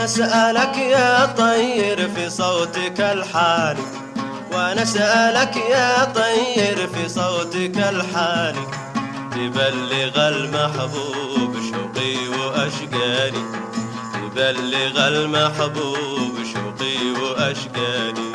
سألك يا طير في صوتك الحالي، وأنا سألك يا طير في صوتك الحالي، تبلغ المحبوب شوقي وأشقاني، تبلغ المحبوب شوقي وأشقاني.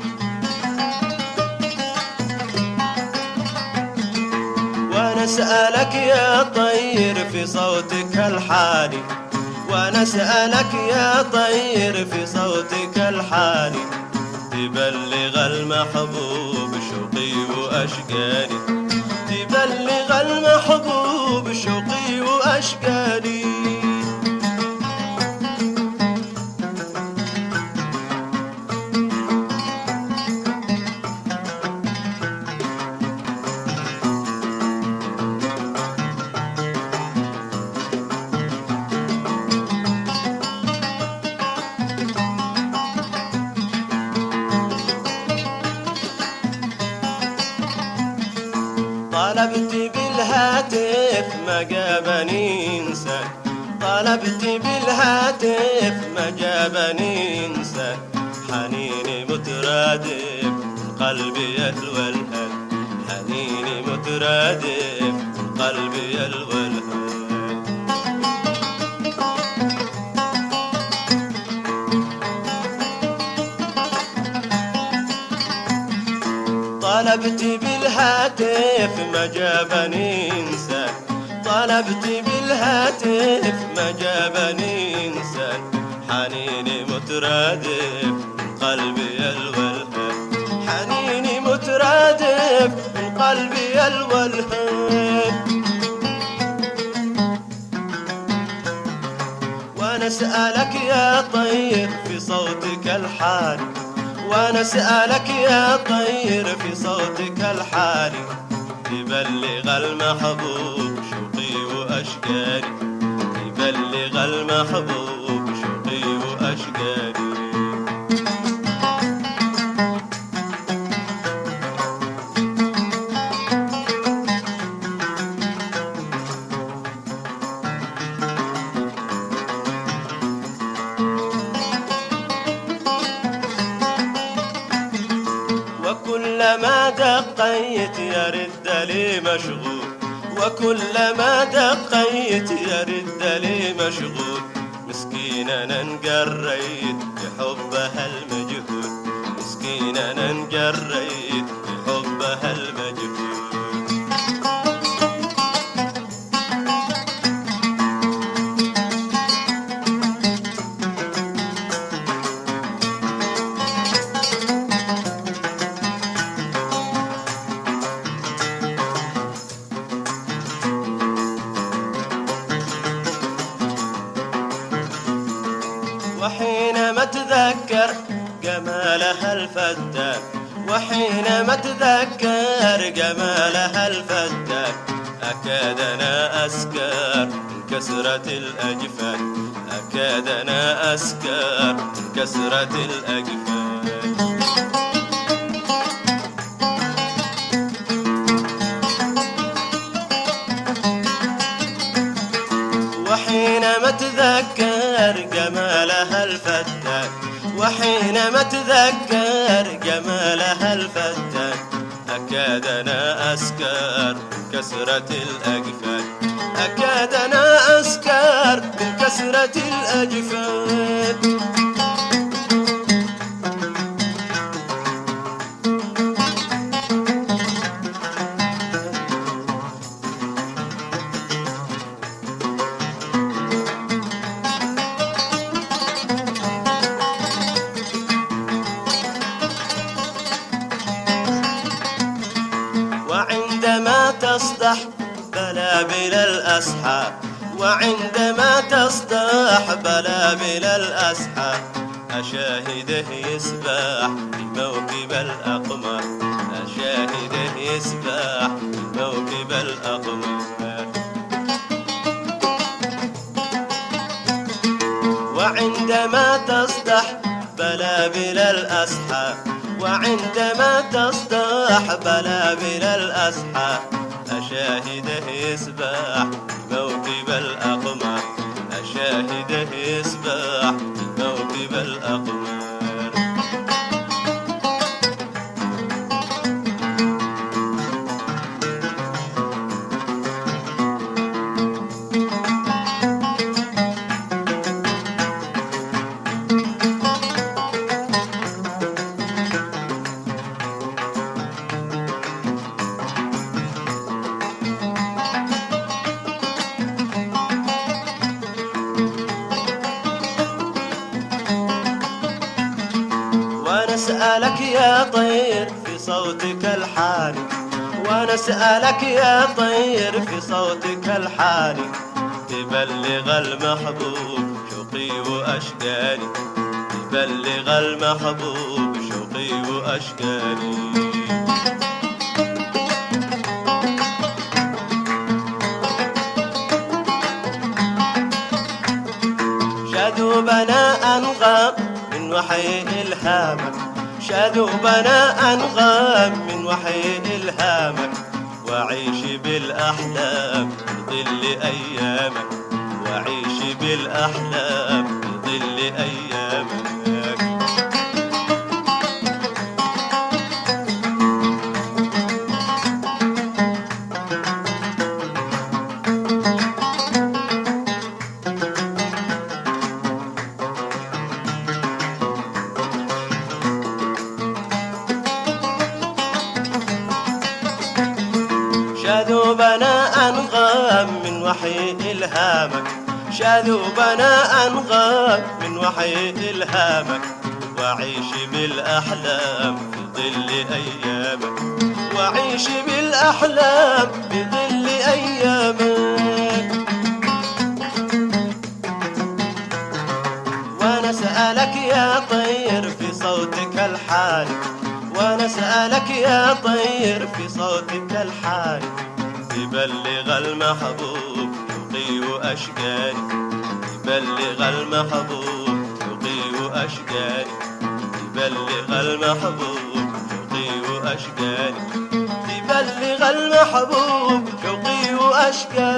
وأنا سألك يا طير في صوتك الحالي، وأنا سألك يا طير في صوتك الحالي، تبلغ المحبوب شوقي وأشقاني، تبلغ المحبوب شوقي وأشقاني. طلبت بالهاتف ما جابني إنسان، طلبت بالهاتف ما جابني إنسان، حنيني مترادف من قلبي يلوى الهان، حنيني مترادف من قلبي يلوى الهان. طلبت بالهاتف ما جابني إنسان، طلبت بالهاتف ما جابني إنسان، حنيني مترادف من قلبي يلوى الهان، حنيني مترادف من قلبي يلوى الهان. وأنا سألك يا طير في صوتك الحالي، وأنا سألك يا طير في صوتك الحالي، تبلغ المحبوب شوقي وأشقاني، تبلغ المحبوب شوقي وأشقاني. وكلما دقيت يرد لي مشغول، وكلما دقيت يرد لي مشغول، مسكينة أنا انقريت بحبها المجهول، مسكينة أنا انقريت بحبها المجهول. وحينما اتذكر جمالها الفتان، وحينما اتذكر جمالها الفتان، أكاد أنا أسكر من كسرة الأجفان، أكاد أنا أسكر من كسرة الأجفان. وحينما اتذكر جمالها الفتان، وحينما اتذكر جمالها الفتان، أكاد أنا أسكر من كسرة الأجفان، أكاد أنا أسكر من كسرة الأجفان. وعندما تصدح بلابل الأسحاب، وعندما تصدح بلابل الأسحاب، أشاهده يسبح في موكب الأقمار، أشاهده يسبح في موكب الأقمار. وعندما تصدح بلابل الأسحاب، وعندما تصدح بلابل الأسحاب، أشاهده يسبح في موكب الأقمار، أشاهده يسبح في موكب أسألك يا طير في صوتك الحاني، وأنا أسألك يا طير في صوتك الحاني، تبلغ المحبوب شوقي وأشجاني، تبلغ المحبوب شوقي وأشجاني. شادوبنا أنغام من وحي إلهامك، شادوبنا أنغام من وحي إلهامك، وأعيش بالأحلام بظل أيامك، وأعيش بالأحلام بظل أيامك. شاذوبنا أنغام من وحي إلهامك، شاذوبنا أنغام من وحي إلهامك، وأعيش بالأحلام بظل أيامك، وأعيش بالأحلام بظل أيامك. وأنا أسألك يا طير في صوتك الحاني، وأنا أسألك يا طير في صوتك الحاني، تبلغ المحبوب شوقي وأشجاني، تبلغ المحبوب شوقي وأشجاني، تبلغ المحبوب شوقي وأشجاني، تبلغ المحبوب شوقي وأشجاني.